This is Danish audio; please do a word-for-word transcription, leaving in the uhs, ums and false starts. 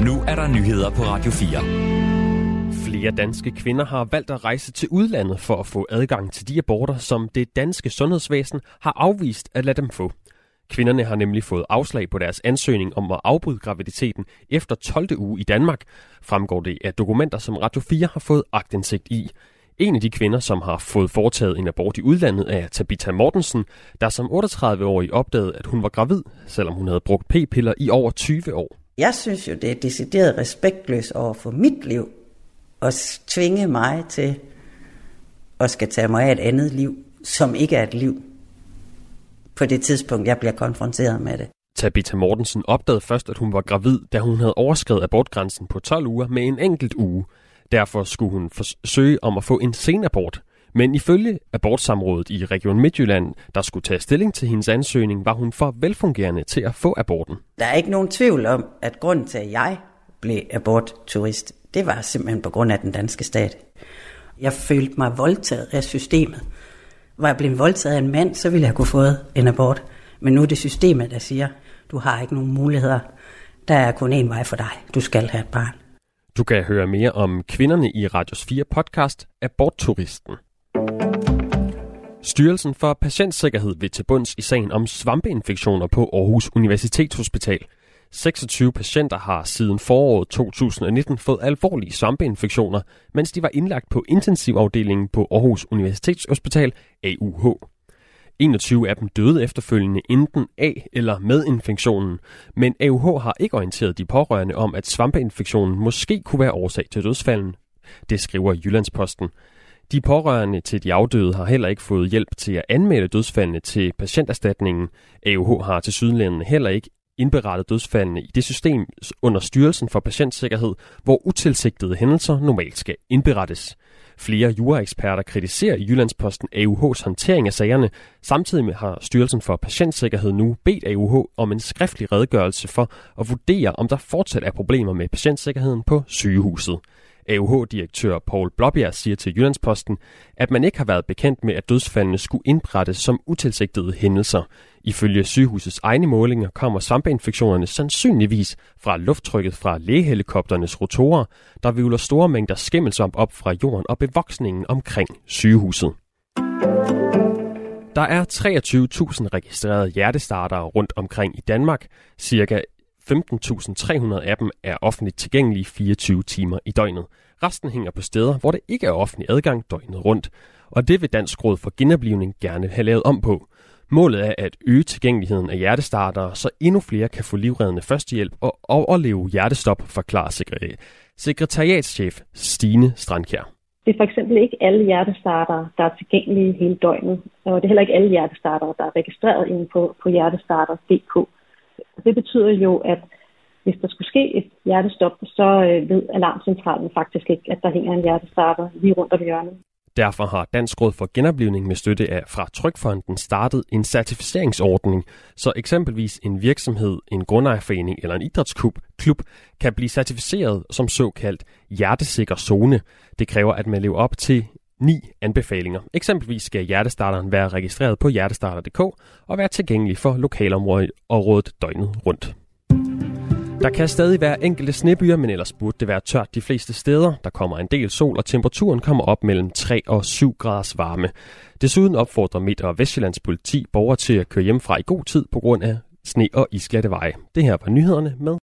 Nu er der nyheder på Radio fire. Flere danske kvinder har valgt at rejse til udlandet for at få adgang til de aborter, som det danske sundhedsvæsen har afvist at lade dem få. Kvinderne har nemlig fået afslag på deres ansøgning om at afbryde graviditeten efter tolvte uge i Danmark, fremgår det af dokumenter, som Radio fire har fået aktindsigt i. En af de kvinder, som har fået foretaget en abort i udlandet, er Tabitha Mortensen, der som otteogtredive-årig opdagede, at hun var gravid, selvom hun havde brugt p-piller i over tyve år. Jeg synes jo, det er decideret respektløst over for mit liv at tvinge mig til at skal tage mig af et andet liv, som ikke er et liv, på det tidspunkt, jeg bliver konfronteret med det. Tabitha Mortensen opdagede først, at hun var gravid, da hun havde overskredet abortgrænsen på tolv uger med en enkelt uge. Derfor skulle hun forsøge om at få en senabort. Men ifølge abortsamrådet i Region Midtjylland, der skulle tage stilling til hendes ansøgning, var hun for velfungerende til at få aborten. Der er ikke nogen tvivl om, at grunden til, at jeg blev abortturist, det var simpelthen på grund af den danske stat. Jeg følte mig voldtaget af systemet. Var jeg blevet voldtaget af en mand, så ville jeg kunne få en abort. Men nu er det systemet, der siger, du har ikke nogen muligheder. Der er kun én vej for dig. Du skal have et barn. Du kan høre mere om kvinderne i Radios fire podcast Abortturisten. Styrelsen for Patientsikkerhed vil til bunds i sagen om svampeinfektioner på Aarhus Universitetshospital. seksogtyve patienter har siden foråret to tusind nitten fået alvorlige svampeinfektioner, mens de var indlagt på intensivafdelingen på Aarhus Universitetshospital A U H. enogtyve af dem døde efterfølgende enten af eller med infektionen, men A U H har ikke orienteret de pårørende om, at svampeinfektionen måske kunne være årsag til dødsfalden. Det skriver Jyllandsposten. De pårørende til de afdøde har heller ikke fået hjælp til at anmelde dødsfaldene til patienterstatningen. A U H har tilsyneladende heller ikke indberettet dødsfaldene i det system under Styrelsen for Patientsikkerhed, hvor utilsigtede hændelser normalt skal indberettes. Flere juraeksperter kritiserer i Jyllandsposten A U H's håndtering af sagerne. Samtidig har Styrelsen for Patientsikkerhed nu bedt A U H om en skriftlig redegørelse for at vurdere, om der fortsat er problemer med patientsikkerheden på sygehuset. A U H-direktør Poul Blåbjerg siger til Jyllandsposten, at man ikke har været bekendt med, at dødsfaldene skulle indberettes som utilsigtede hændelser. Ifølge sygehusets egne målinger kommer svampeinfektionerne sandsynligvis fra lufttrykket fra lægehelikopternes rotorer, der hvirvler store mængder skimmelsvamp op fra jorden og bevoksningen omkring sygehuset. Der er treogtyve tusind registrerede hjertestartere rundt omkring i Danmark. Cirka femten tusind tre hundrede af dem er offentligt tilgængelige fireogtyve timer i døgnet. Resten hænger på steder, hvor det ikke er offentlig adgang døgnet rundt. Og det vil Dansk Råd for Genoplivning gerne have lavet om på. Målet er at øge tilgængeligheden af hjertestartere, så endnu flere kan få livreddende førstehjælp og overleve hjertestop, forklarer sekretariatschef Stine Strandkjær. Det er for eksempel ikke alle hjertestartere, der er tilgængelige hele døgnet. Og det er heller ikke alle hjertestartere, der er registreret inde på, på hjertestarter punktum d k. Det betyder jo, at hvis der skulle ske et hjertestop, så ved alarmcentralen faktisk ikke, at der hænger en hjertestarter lige rundt om hjørnet. Derfor har Dansk Råd for Genoplivning med støtte af fra Trygfonden startet en certificeringsordning, så eksempelvis en virksomhed, en grundejerforening eller en idrætsklub klub, kan blive certificeret som såkaldt hjertesikker zone. Det kræver, at man lever op til ni anbefalinger. Eksempelvis skal hjertestarteren være registreret på hjertestarter punktum d k og være tilgængelig for lokalområdet døgnet rundt. Der kan stadig være enkelte snebyer, men ellers burde det være tørt de fleste steder. Der kommer en del sol, og temperaturen kommer op mellem tre og syv graders varme. Desuden opfordrer Midt- og Vestjyllands politi borgere til at køre hjem fra i god tid på grund af sne og isglatte veje. Det her var nyhederne med